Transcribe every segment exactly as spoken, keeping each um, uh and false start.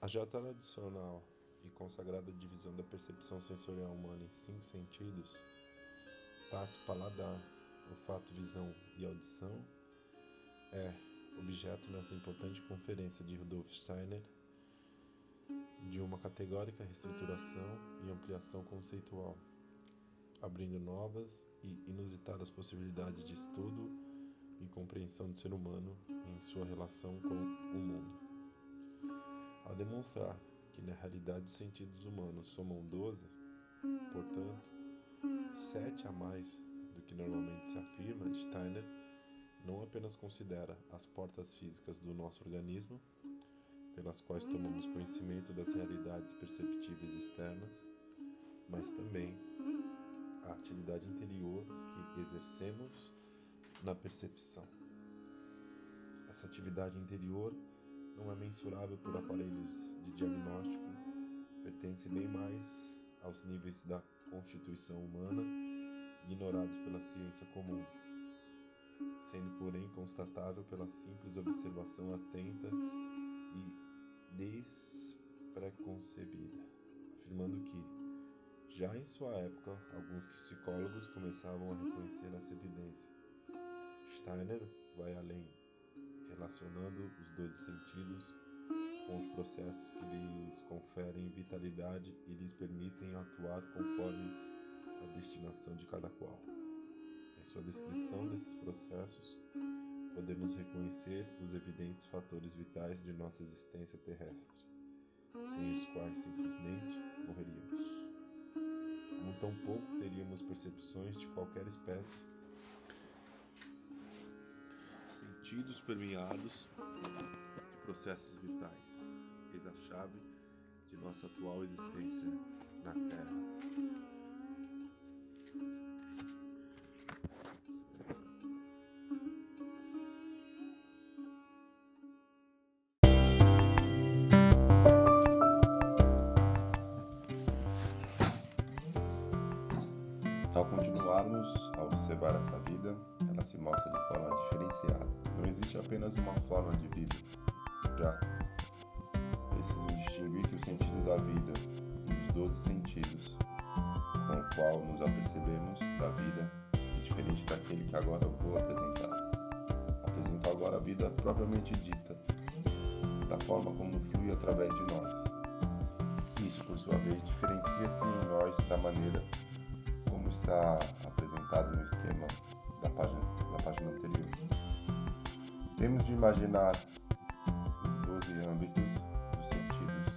A já tradicional e consagrada divisão da percepção sensorial humana em cinco sentidos, tato, paladar, olfato, visão e audição, é objeto nessa importante conferência de Rudolf Steiner de uma categórica reestruturação e ampliação conceitual, abrindo novas e inusitadas possibilidades de estudo e compreensão do ser humano em sua relação com o mundo. Ao demonstrar que na realidade os sentidos humanos somam doze, portanto, sete a mais do que normalmente se afirma, Steiner não apenas considera as portas físicas do nosso organismo, pelas quais tomamos conhecimento das realidades perceptíveis externas, mas também a atividade interior que exercemos na percepção. Essa atividade interior não é mensurável por aparelhos de diagnóstico, pertence bem mais aos níveis da constituição humana, ignorados pela ciência comum, sendo porém constatável pela simples observação atenta e despreconcebida, afirmando que, já em sua época, alguns psicólogos começavam a reconhecer essa evidência. Steiner vai além, relacionando os doze sentidos com os processos que lhes conferem vitalidade e lhes permitem atuar conforme a destinação de cada qual. Em sua descrição desses processos, podemos reconhecer os evidentes fatores vitais de nossa existência terrestre, sem os quais simplesmente morreríamos. Como tampouco teríamos percepções de qualquer espécie, sentidos permeados de processos vitais, eis a chave de nossa atual existência na Terra. Ao continuarmos a observar essa vida, ela se mostra de forma diferenciada. Não existe apenas uma forma de vida. Já precisam distinguir que o sentido da vida, os doze sentidos, com o qual nos apercebemos da vida, é diferente daquele que agora vou apresentar. Apresento agora a vida propriamente dita, da forma como flui através de nós. Isso, por sua vez, diferencia-se em nós da maneira como está apresentado no esquema da página, da página anterior. Temos de imaginar os doze âmbitos dos sentidos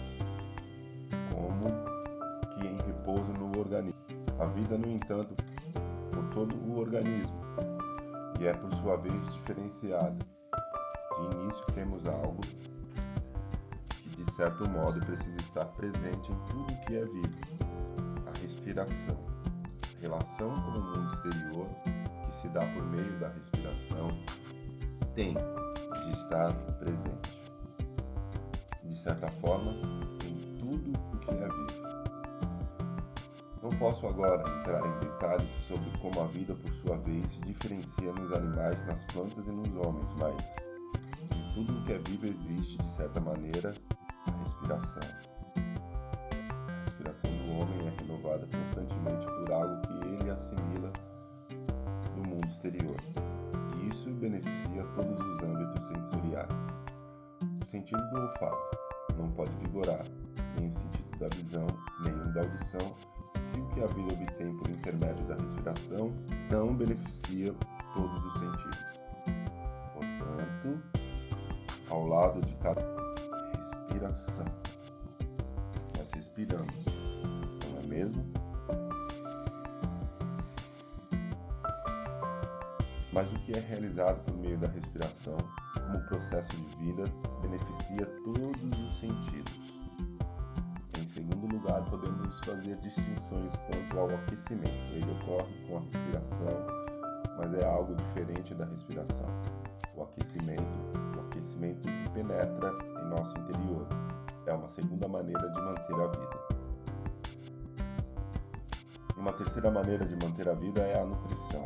como que em repouso no organismo. A vida, no entanto, por todo o organismo, e é por sua vez diferenciada. De início temos algo que, de certo modo, precisa estar presente em tudo que é vivo: a respiração. Relação com o mundo exterior, que se dá por meio da respiração, tem de estar presente, de certa forma, em tudo o que é vivo. Não posso agora entrar em detalhes sobre como a vida, por sua vez, se diferencia nos animais, nas plantas e nos homens, mas em tudo o que é vivo existe, de certa maneira, a respiração. A respiração do homem é renovada constantemente por algo que ele assimila do mundo exterior, e isso beneficia todos os âmbitos sensoriais. O sentido do olfato não pode vigorar, nem o sentido da visão, nem o da audição, se o que a vida obtém por intermédio da respiração não beneficia todos os sentidos. Portanto, ao lado de cada respiração, nós respiramos, não é mesmo? Mas o que é realizado por meio da respiração, como processo de vida, beneficia todos os sentidos. Em segundo lugar, podemos fazer distinções quanto ao aquecimento. Ele ocorre com a respiração, mas é algo diferente da respiração. O aquecimento, o aquecimento que penetra em nosso interior, é uma segunda maneira de manter a vida. Uma terceira maneira de manter a vida é a nutrição.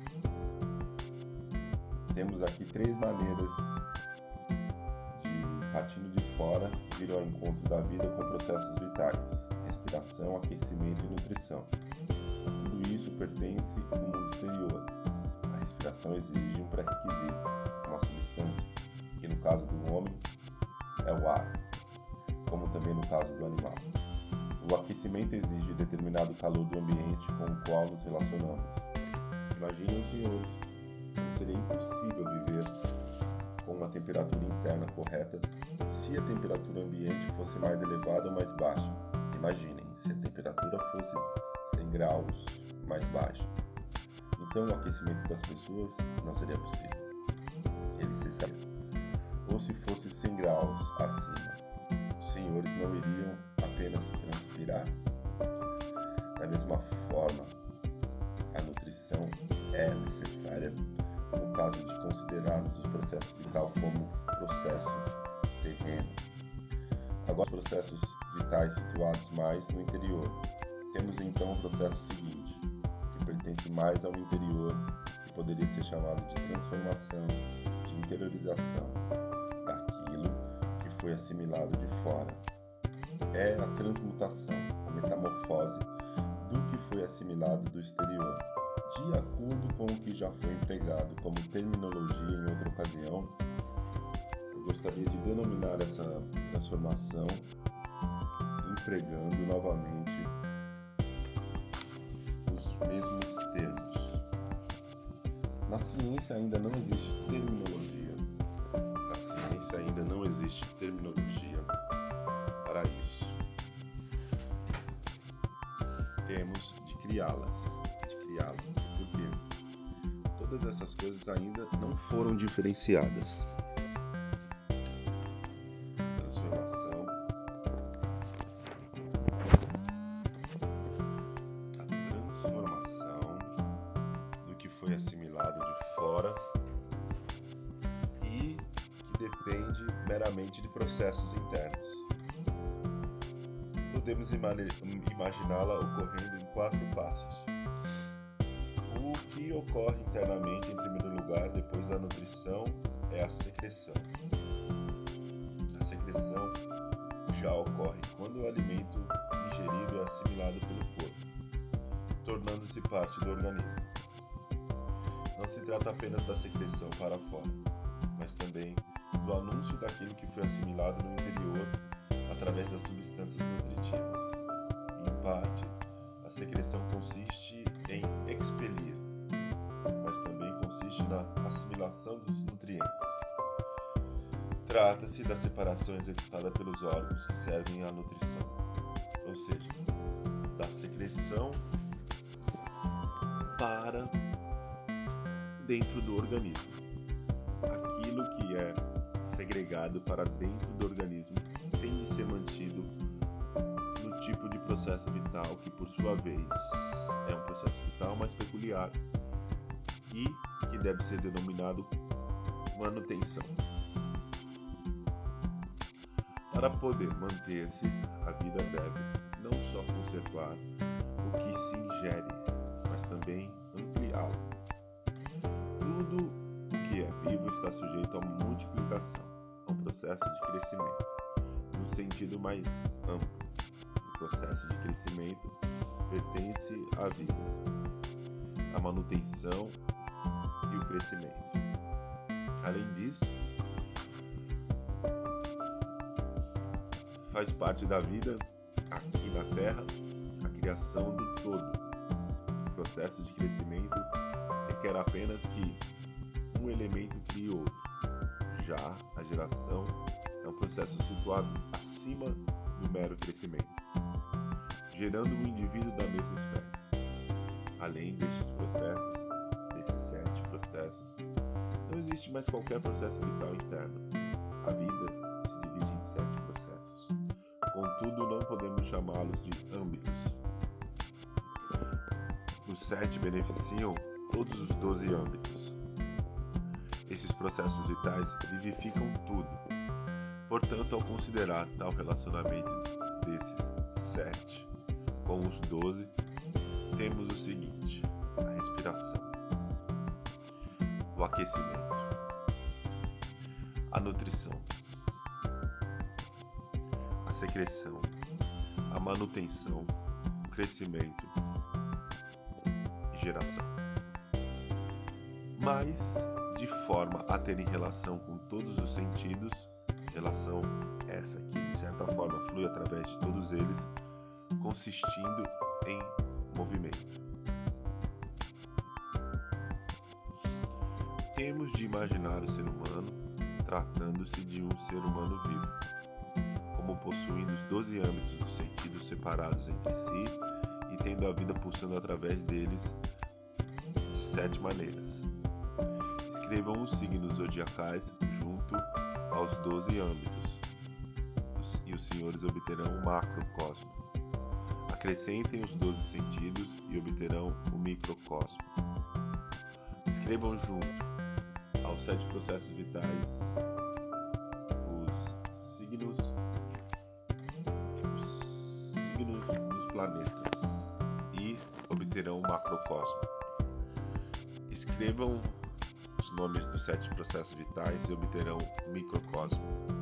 Temos aqui três maneiras de partindo de fora, vir ao encontro da vida com processos vitais, respiração, aquecimento e nutrição. Tudo isso pertence ao mundo exterior. A respiração exige um pré-requisito, uma substância, que no caso do homem é o ar, como também no caso do animal. O aquecimento exige determinado calor do ambiente com o qual nos relacionamos. Imaginem os senhores, como seria impossível viver com uma temperatura interna correta se a temperatura ambiente fosse mais elevada ou mais baixa. Imaginem se a temperatura fosse cem graus mais baixa. Então o aquecimento das pessoas não seria possível. Ele cessaria. Ou se fosse cem graus acima, os senhores não iriam apenas transpirar. Da mesma forma, a nutrição é necessária no caso de considerarmos o processo vital como processo terreno. Agora, os processos vitais situados mais no interior. Temos então o processo seguinte, que pertence mais ao interior, que poderia ser chamado de transformação, de interiorização daquilo que foi assimilado de fora. É a transmutação, a metamorfose do que foi assimilado do exterior, de acordo com o que já foi empregado como terminologia em outra ocasião. Eu gostaria de denominar essa transformação empregando novamente os mesmos termos. Na ciência ainda não existe terminologia. Na ciência ainda não existe terminologia para isso. Temos de criá-las, de criá-las, porque todas essas coisas ainda não foram diferenciadas. Transformação, a transformação do que foi assimilado de fora e que depende meramente de processos internos. Podemos imaginá-la ocorrendo em quatro passos. O que ocorre internamente, em primeiro lugar, depois da nutrição, é a secreção. A secreção já ocorre quando o alimento ingerido é assimilado pelo corpo, tornando-se parte do organismo. Não se trata apenas da secreção para fora, mas também do anúncio daquilo que foi assimilado no interior através das substâncias nutritivas. Em parte, a secreção consiste em expelir, mas também consiste na assimilação dos nutrientes. Trata-se da separação executada pelos órgãos que servem à nutrição, ou seja, da secreção para dentro do organismo. Aquilo que é segregado para dentro do organismo tem de ser mantido no tipo de processo vital que, por sua vez, é um processo vital mais peculiar e que deve ser denominado manutenção. Para poder manter-se, a vida deve não só conservar o que se ingere, mas também ampliá-lo. Tudo o que é vivo está sujeito a multiplicação, a um processo de crescimento. No sentido mais amplo, o processo de crescimento pertence à vida, à manutenção e o crescimento. Além disso, faz parte da vida aqui na Terra a criação do todo. O processo de crescimento requer apenas que um elemento crie outro. Já a geração é um processo situado acima do mero crescimento, gerando um indivíduo da mesma espécie. Além destes processos, desses sete processos, não existe mais qualquer processo vital interno. A vida se divide em sete processos. Contudo, não podemos chamá-los de âmbitos. Os sete beneficiam todos os doze âmbitos. Esses processos vitais vivificam tudo. Portanto, ao considerar tal relacionamento desses sete com os doze, temos o seguinte: a respiração, o aquecimento, a nutrição, secreção, a manutenção, o crescimento e geração. Mas de forma a terem relação com todos os sentidos, relação essa que de certa forma flui através de todos eles, consistindo em movimento. Temos de imaginar o ser humano tratando-se de um ser humano vivo, como possuindo os doze âmbitos dos sentidos separados entre si e tendo a vida pulsando através deles de sete maneiras. Escrevam os signos zodiacais junto aos doze âmbitos, e os senhores obterão o macrocosmo. Acrescentem os doze sentidos e obterão o microcosmo. Escrevam junto aos sete processos vitais os signos, os signos dos planetas e obterão o macrocosmo. Escrevam os nomes dos sete processos vitais e obterão o microcosmo.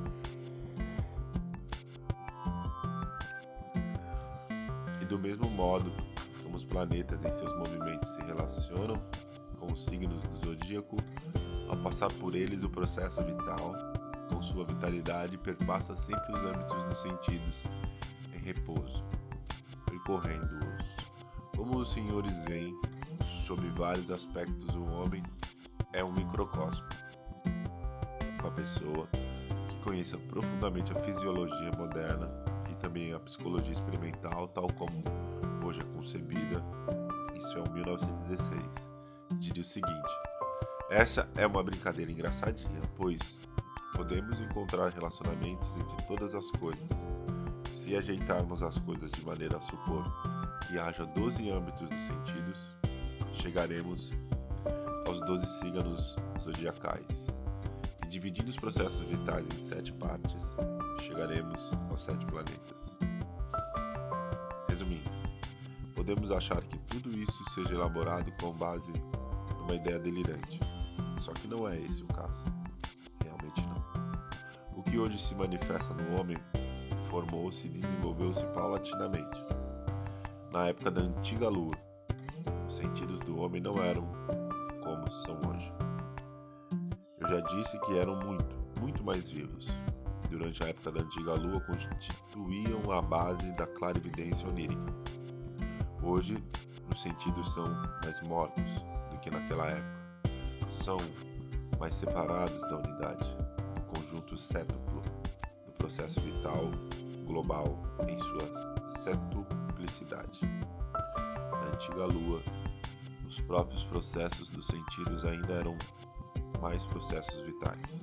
E do mesmo modo como os planetas em seus movimentos se relacionam com os signos do zodíaco, ao passar por eles o processo vital, com sua vitalidade, perpassa sempre os âmbitos dos sentidos em repouso, percorrendo-os. Como os senhores veem, sob vários aspectos o homem é um microcosmo. Uma pessoa que conheça profundamente a fisiologia moderna e também a psicologia experimental, tal como hoje é concebida, isso é o mil novecentos e dezesseis, diz o seguinte: essa é uma brincadeira engraçadinha, pois podemos encontrar relacionamentos entre todas as coisas. Se ajeitarmos as coisas de maneira a supor que haja doze âmbitos dos sentidos, chegaremos aos doze signos zodiacais. E dividindo os processos vitais em sete partes, chegaremos aos sete planetas. Resumindo, podemos achar que tudo isso seja elaborado com base numa ideia delirante. Só que não é esse o caso. Realmente não. O que hoje se manifesta no homem formou-se e desenvolveu-se paulatinamente. Na época da antiga lua, os sentidos do homem não eram como são hoje. Eu já disse que eram muito, muito mais vivos. Durante a época da antiga lua, constituíam a base da clarividência onírica. Hoje, os sentidos são mais mortos do que naquela época. São mais separados da unidade, do conjunto cétuplo, do processo vital global em sua cetuplicidade. Na antiga lua, os próprios processos dos sentidos ainda eram mais processos vitais.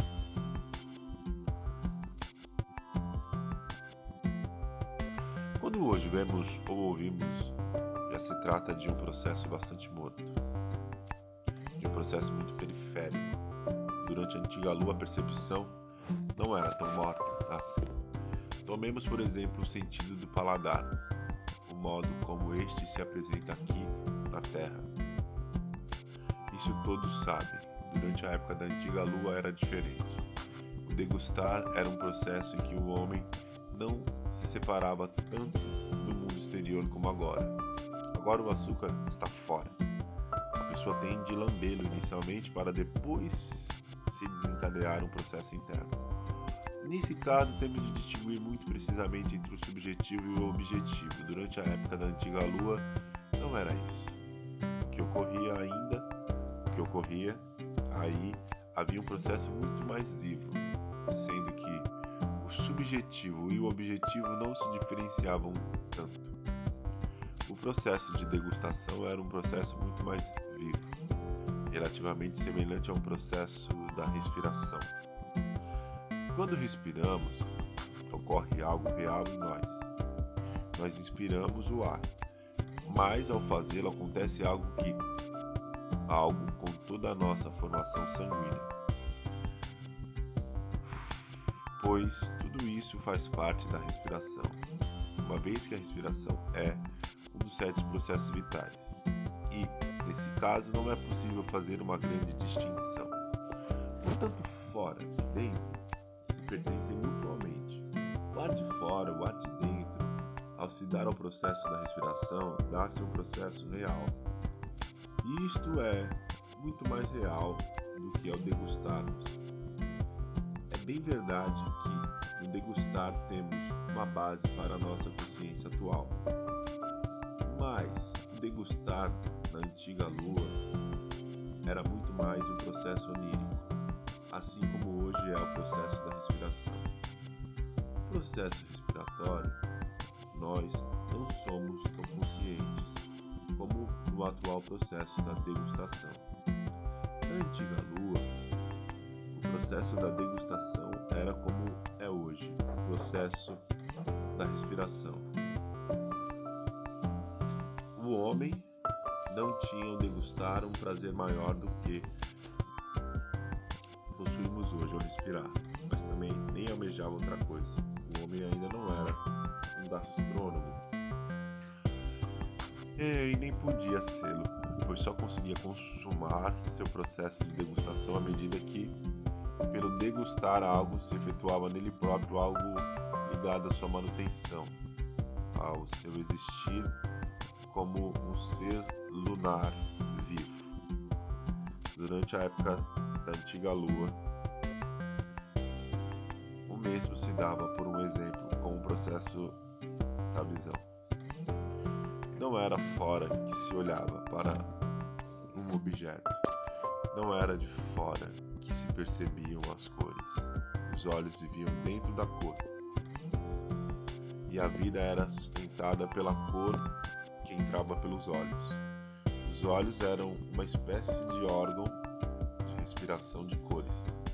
Quando hoje vemos ou ouvimos, já se trata de um processo bastante morto, de um processo muito periférico. Durante a antiga lua, a percepção não era tão morta assim. Tomemos, por exemplo, o sentido do paladar, o modo como este se apresenta aqui na Terra. Isso todos sabem. Durante a época da antiga lua era diferente. O degustar era um processo em que o homem não se separava tanto do mundo exterior como agora. Agora o açúcar está fora. A pessoa tem de lambê-lo inicialmente para depois se desencadear um processo interno. Nesse caso, temos de distinguir muito precisamente entre o subjetivo e o objetivo. Durante a época da antiga lua, não era isso. O que ocorria ainda, o que ocorria aí, havia um processo muito mais vivo, sendo que o subjetivo e o objetivo não se diferenciavam tanto. O processo de degustação era um processo muito mais vivo, relativamente semelhante a um processo da respiração. Quando respiramos, ocorre algo real em nós. Nós inspiramos o ar, mas ao fazê-lo acontece algo que, algo com toda a nossa formação sanguínea. Pois tudo isso faz parte da respiração, uma vez que a respiração é um dos sete processos vitais. E, nesse caso, não é possível fazer uma grande distinção. Portanto, fora e dentro se pertencem mutuamente. O ar de fora, o ar de dentro, ao se dar ao processo da respiração, dá-se um processo real. E isto é muito mais real do que ao degustarmos. É bem verdade que no degustar temos uma base para a nossa consciência atual. Mas o degustar na antiga lua era muito mais um processo onírico, assim como hoje é o processo da respiração. O processo respiratório, nós não somos tão conscientes como no atual processo da degustação. Na antiga lua, o processo da degustação era como é hoje, o processo da respiração. O homem não tinha ao degustar um prazer maior do que possuímos hoje ao respirar, mas também nem almejava outra coisa. O homem ainda não era um gastrônomo e nem podia sê-lo, pois só conseguia consumar seu processo de degustação à medida que, pelo degustar algo, se efetuava nele próprio algo ligado à sua manutenção, ao seu existir como um ser lunar vivo. Durante a época da antiga lua, o mesmo se dava, por um exemplo, com o processo da visão. Não era fora que se olhava para um objeto, não era de fora que se percebiam as cores. Os olhos viviam dentro da cor, e a vida era sustentada pela cor que entrava pelos olhos. Os olhos eram uma espécie de órgão de respiração de cores.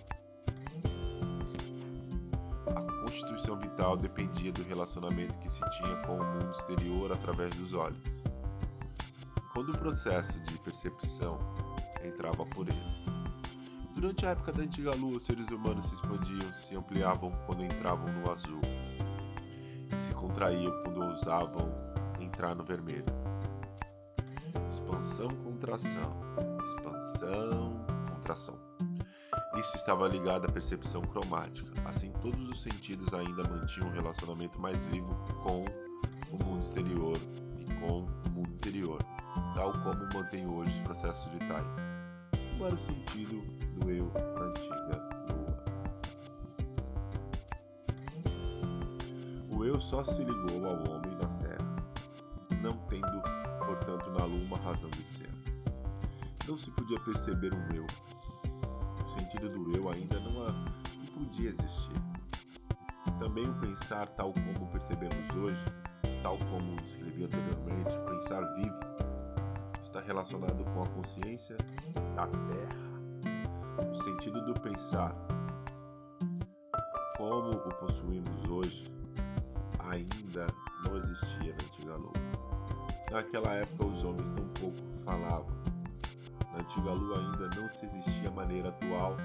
A constituição vital dependia do relacionamento que se tinha com o mundo exterior através dos olhos. Quando o processo de percepção entrava por ele. Durante a época da antiga lua, os seres humanos se expandiam, se ampliavam quando entravam no azul, se contraíam quando ousavam entrar no vermelho. Expansão, contração, expansão, contração. Isso estava ligado à percepção cromática. Assim, todos os sentidos ainda mantinham um relacionamento mais vivo com o mundo exterior e com o mundo interior, tal como mantém hoje os processos vitais. Qual era o sentido do eu na antiga lua? O eu só se ligou ao homem na terra, não tendo, portanto, na lua uma razão de ser. Não se podia perceber um eu. O sentido do eu ainda não, a, não podia existir. Também o pensar tal como percebemos hoje, tal como descrevi anteriormente, o pensar vivo, está relacionado com a consciência da terra. O sentido do pensar, como o possuímos hoje, ainda não existia na antiga lua. Naquela época os homens tão pouco falavam. Na antiga lua ainda não se existia a maneira atual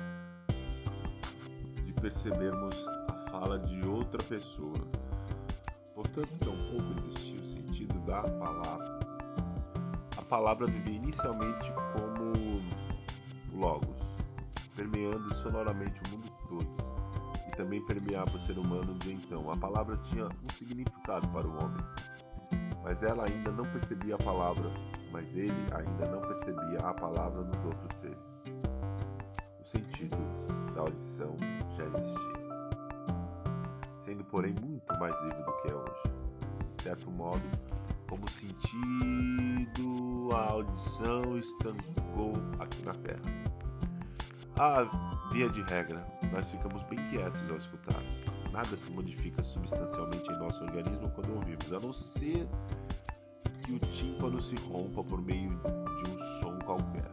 de percebermos a fala de outra pessoa. Portanto, tão pouco existia o sentido da palavra. A palavra vivia inicialmente como logos, permeando sonoramente o mundo todo, e também permeava o ser humano de então. A palavra tinha um significado para o homem, mas ela ainda não percebia a palavra, mas ele ainda não percebia a palavra nos outros seres. O sentido da audição já existia, sendo porém muito mais vivo do que é hoje. De certo modo, como sentido, a audição estancou aqui na Terra. Ah, via de regra, nós ficamos bem quietos ao escutar. Nada se modifica substancialmente em nosso organismo quando ouvimos, a não ser que o tímpano se rompa por meio de um som qualquer.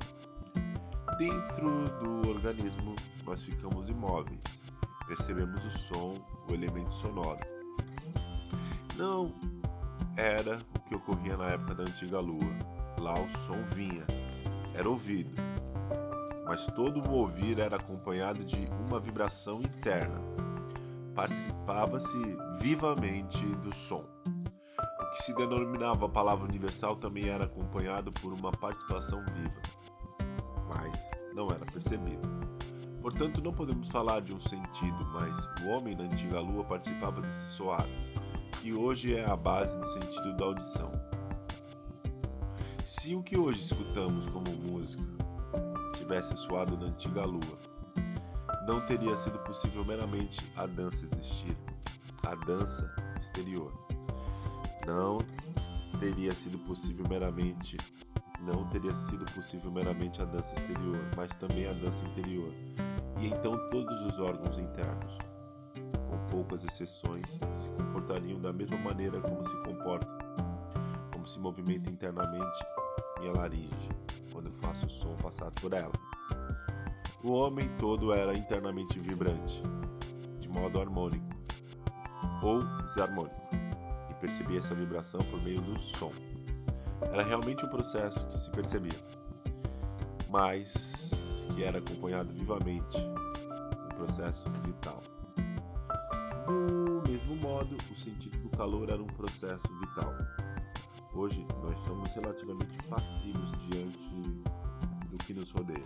Dentro do organismo, nós ficamos imóveis, percebemos o som, o elemento sonoro. Não era o que ocorria na época da antiga lua. Lá o som vinha, era ouvido, mas todo o ouvir era acompanhado de uma vibração interna. Participava-se vivamente do som. O que se denominava a palavra universal também era acompanhado por uma participação viva, mas não era percebido. Portanto, não podemos falar de um sentido, mas o homem na antiga lua participava desse soar, que hoje é a base do sentido da audição. Se o que hoje escutamos como música tivesse soado na antiga lua, não teria sido possível meramente a dança existir, a dança exterior. Não teria sido possível meramente, não teria sido possível meramente a dança exterior, mas também a dança interior. E então todos os órgãos internos, com poucas exceções, se comportariam da mesma maneira como se comporta, como se movimenta internamente minha laringe, quando eu faço o som passar por ela. O homem todo era internamente vibrante, de modo harmônico ou desarmônico, e percebia essa vibração por meio do som. Era realmente um processo que se percebia, mas que era acompanhado vivamente, um processo vital. Do mesmo modo, o sentido do calor era um processo vital. Hoje, nós somos relativamente passivos diante do que nos rodeia.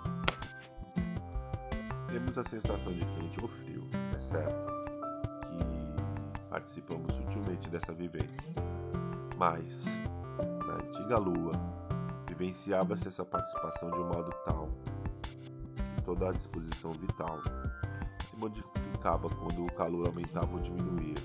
Temos a sensação de quente ou frio, é certo, que participamos sutilmente dessa vivência. Mas, na antiga lua, vivenciava-se essa participação de um modo tal que toda a disposição vital se modificava quando o calor aumentava ou diminuía.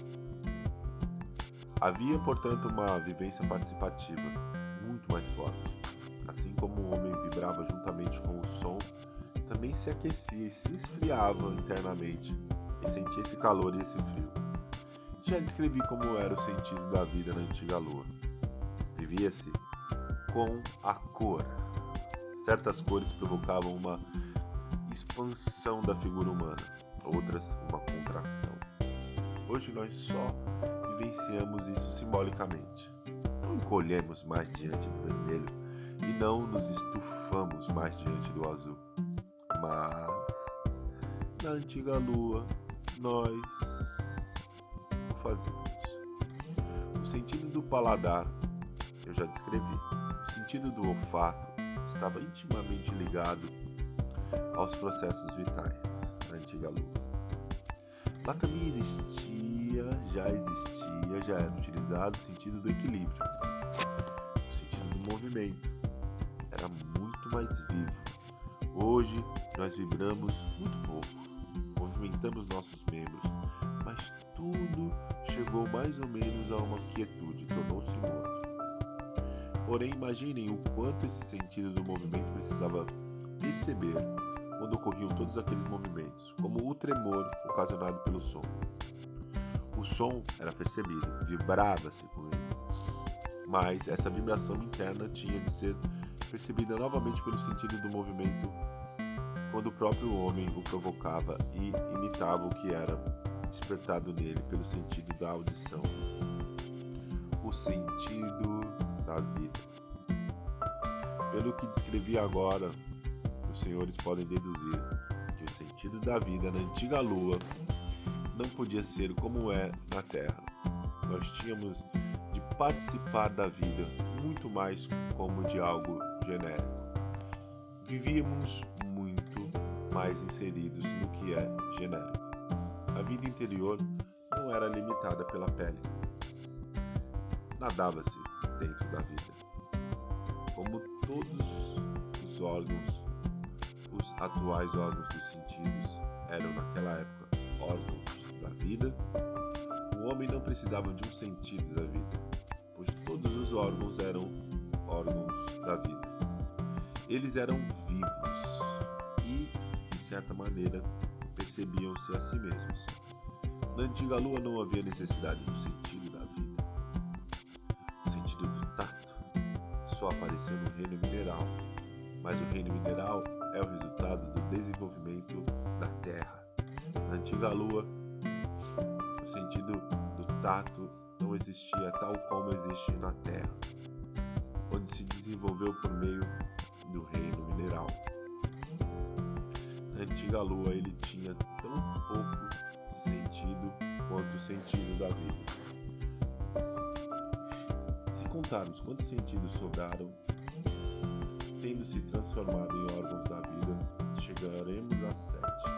Havia, portanto, uma vivência participativa muito mais forte. Assim como o homem vibrava juntamente com o som, também se aquecia e se esfriava internamente e sentia esse calor e esse frio. Já descrevi como era o sentido da vida na antiga lua. Vivia-se com a cor. Certas cores provocavam uma expansão da figura humana, outras uma contração. Hoje nós só vivenciamos isso simbolicamente. Não encolhemos mais diante do vermelho e não nos estufamos mais diante do azul. Mas, na antiga lua, nós o fazemos. O sentido do paladar, eu já descrevi. O sentido do olfato estava intimamente ligado aos processos vitais na antiga lua. Lá também existia, já existia, já era utilizado o sentido do equilíbrio, o sentido do movimento. Era muito mais vivo. Hoje nós vibramos muito pouco, movimentamos nossos membros, mas tudo chegou mais ou menos a uma quietude, tornou-se morto. Porém, imaginem o quanto esse sentido do movimento precisava perceber quando ocorriam todos aqueles movimentos, como o tremor ocasionado pelo som. O som era percebido, vibrava-se com ele, mas essa vibração interna tinha de ser percebida novamente pelo sentido do movimento quando o próprio homem o provocava e imitava o que era despertado nele pelo sentido da audição. O sentido da vida. Pelo que descrevi agora, os senhores podem deduzir que o sentido da vida na antiga lua não podia ser como é na Terra. Nós tínhamos de participar da vida muito mais como de algo genérico. Vivíamos muito mais inseridos no que é genérico. A vida interior não era limitada pela pele. Nadava-se dentro da vida. Como todos os órgãos, os atuais órgãos dos sentidos eram naquela época órgãos da vida, o homem não precisava de um sentido da vida, pois todos os órgãos eram órgãos da vida. Eles eram vivos e, de certa maneira, percebiam-se a si mesmos. Na antiga lua não havia necessidade do sentido da vida. O sentido do tato só apareceu no reino mineral, mas o reino mineral é o resultado do desenvolvimento da Terra. Na antiga lua, o sentido do tato não existia tal como existe na Terra, onde se desenvolveu por meio do reino mineral. Na antiga lua ele tinha tão pouco sentido quanto o sentido da vida. Se contarmos quantos sentidos sobraram, tendo se transformado em órgãos da vida, chegaremos a sete.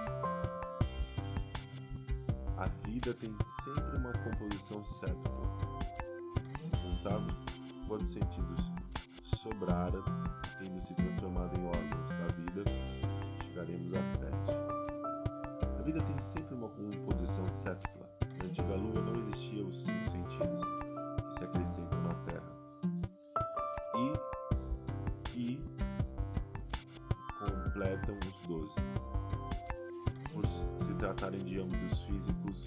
A vida tem sempre uma composição sétupla. Se contarmos quantos sentidos sobraram, tendo se transformado em órgãos da vida, chegaremos a sete. A vida tem sempre uma composição sétupla. Na antiga Lua não existiam os cinco sentidos que se acrescentam na Terra e que completam os doze. Por se tratarem de âmbitos físicos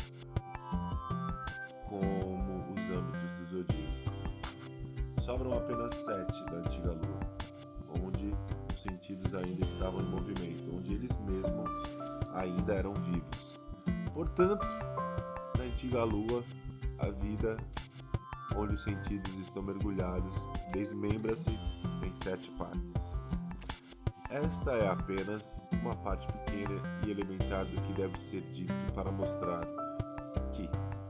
como os âmbitos do zodíaco. Sobram apenas sete da antiga Lua, onde os sentidos ainda estavam em movimento, onde eles mesmos ainda eram vivos. Portanto, na antiga Lua, a vida, onde os sentidos estão mergulhados, desmembra-se em sete partes. Esta é apenas uma parte pequena e elementar do que deve ser dito para mostrar que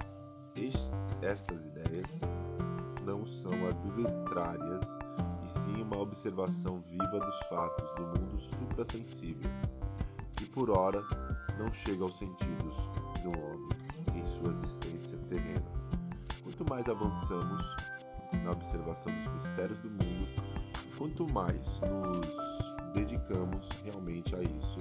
estas ideias não são arbitrárias e sim uma observação viva dos fatos do mundo suprassensível, que por ora não chega aos sentidos do homem em sua existência terrena. Quanto mais avançamos na observação dos mistérios do mundo, quanto mais nos dedicamos realmente a isso,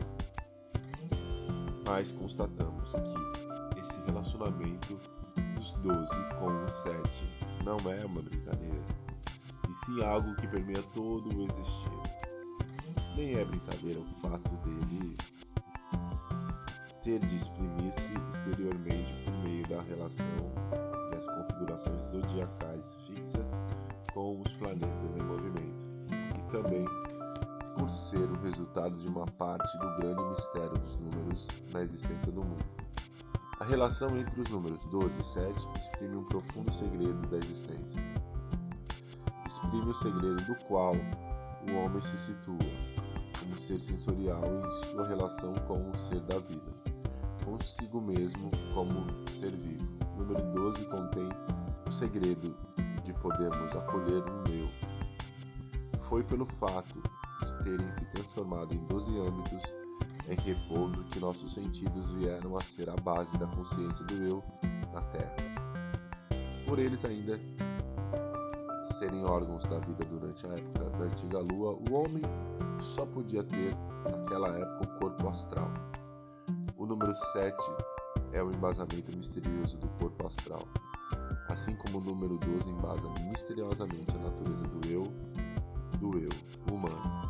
mas constatamos que esse relacionamento dos doze com os sete não é uma brincadeira, e sim algo que permeia todo o existir. Nem é brincadeira o fato dele ter de exprimir-se exteriormente por meio da relação das configurações zodiacais fixas com os planetas em movimento, e também por ser o resultado de uma parte do grande mistério dos números na existência do mundo. A relação entre os números doze e sete exprime um profundo segredo da existência. Exprime o segredo do qual o homem se situa como ser sensorial em sua relação com o ser da vida, consigo mesmo como ser vivo. O número doze contém o segredo de podermos acolher um eu. Foi pelo fato de terem se transformado em doze âmbitos em repouso que nossos sentidos vieram a ser a base da consciência do eu na Terra. Por eles ainda serem órgãos da vida durante a época da antiga Lua, o homem só podia ter naquela época o corpo astral. O número sete é o embasamento misterioso do corpo astral, assim como o número doze embasa misteriosamente a natureza do eu, do eu humano.